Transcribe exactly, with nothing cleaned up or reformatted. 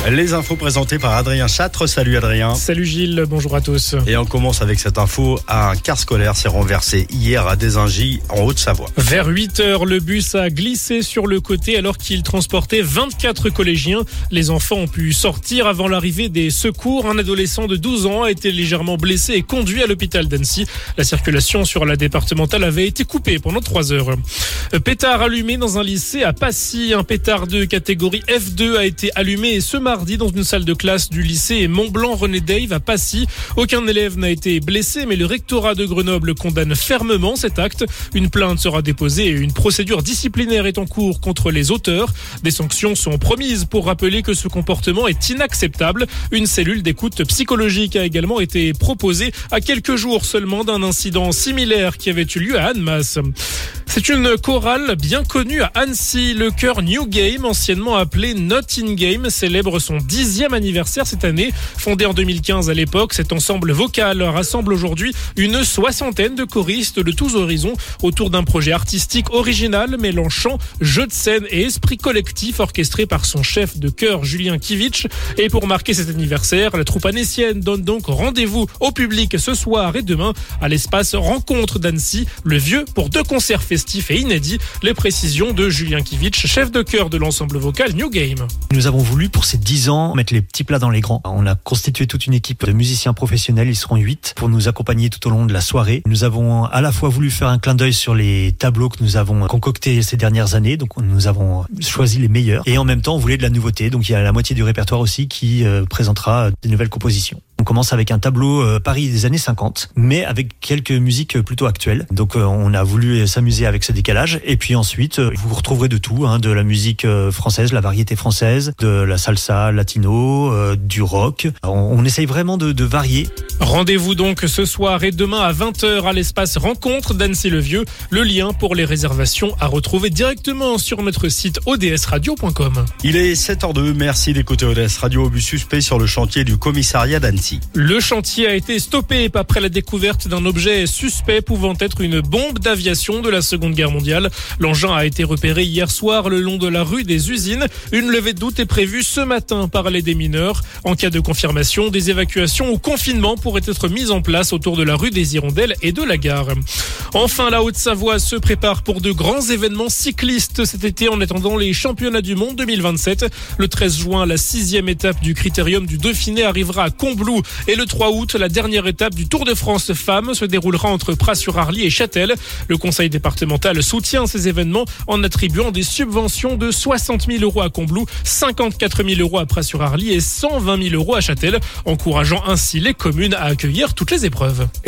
Les infos présentées par Adrien Châtre. Salut Adrien. Salut Gilles, bonjour à tous. Et on commence avec cette info. Un car scolaire s'est renversé hier à Dézingy, en Haute-Savoie. Vers huit heures, le bus a glissé sur le côté alors qu'il transportait vingt-quatre collégiens. Les enfants ont pu sortir avant l'arrivée des secours. Un adolescent de douze ans a été légèrement blessé et conduit à l'hôpital d'Annecy. La circulation sur la départementale avait été coupée pendant trois heures. Pétard allumé dans un lycée à Passy. Un pétard de catégorie F deux a été allumé ce mardi dans une salle de classe du lycée Mont-Blanc-René-Dave à Passy. Aucun élève n'a été blessé, mais le rectorat de Grenoble condamne fermement cet acte. Une plainte sera déposée et une procédure disciplinaire est en cours contre les auteurs. Des sanctions sont promises pour rappeler que ce comportement est inacceptable. Une cellule d'écoute psychologique a également été proposée à quelques jours seulement d'un incident similaire qui avait eu lieu à Annemasse. C'est une chorale bien connue à Annecy. Le chœur New Game, anciennement appelé Not In Game, célèbre son dixième anniversaire cette année. Fondé en deux mille quinze à l'époque, cet ensemble vocal rassemble aujourd'hui une soixantaine de choristes de tous horizons autour d'un projet artistique original mêlant chant, jeu de scène et esprit collectif orchestré par son chef de chœur Julien Kivitch. Et pour marquer cet anniversaire, la troupe annécienne donne donc rendez-vous au public ce soir et demain à l'espace Rencontre d'Annecy, le Vieux, pour deux concerts festifs et inédit. Les précisions de Julien Kivitch, chef de chœur de l'ensemble vocal New Game. Nous avons voulu pour ces dix ans mettre les petits plats dans les grands. On a constitué toute une équipe de musiciens professionnels, ils seront huit, pour nous accompagner tout au long de la soirée. Nous avons à la fois voulu faire un clin d'œil sur les tableaux que nous avons concoctés ces dernières années, donc nous avons choisi les meilleurs. Et en même temps, on voulait de la nouveauté, donc il y a la moitié du répertoire aussi qui euh, présentera des nouvelles compositions. On commence avec un tableau euh, Paris des années cinquante, mais avec quelques musiques plutôt actuelles. Donc euh, on a voulu s'amuser avec ce décalage. Et puis ensuite, euh, vous retrouverez de tout, hein, de la musique euh, française, la variété française, de la salsa latino, euh, du rock. On, on essaye vraiment de, de varier. Rendez-vous donc ce soir et demain à vingt heures à l'espace Rencontre d'Annecy-le-Vieux. Le lien pour les réservations à retrouver directement sur notre site o d s radio point com. Il est sept heures deux. Merci d'écouter O D S Radio. Obus suspect sur le chantier du commissariat d'Annecy. Le chantier a été stoppé après la découverte d'un objet suspect pouvant être une bombe d'aviation de la Seconde Guerre mondiale. L'engin a été repéré hier soir le long de la rue des Usines. Une levée de doute est prévue ce matin par les démineurs. En cas de confirmation, des évacuations ou confinements pourraient être mis en place autour de la rue des Hirondelles et de la gare. Enfin, la Haute-Savoie se prépare pour de grands événements cyclistes cet été en attendant les championnats du monde deux mille vingt-sept. Le treize juin, la sixième étape du Critérium du Dauphiné arrivera à Combloux. Et le trois août, la dernière étape du Tour de France Femmes se déroulera entre Pras-sur-Arly et Châtel. Le conseil départemental soutient ces événements en attribuant des subventions de soixante mille euros à Combloux, cinquante-quatre mille euros à Pras-sur-Arly et cent vingt mille euros à Châtel, encourageant ainsi les communes à accueillir toutes les épreuves.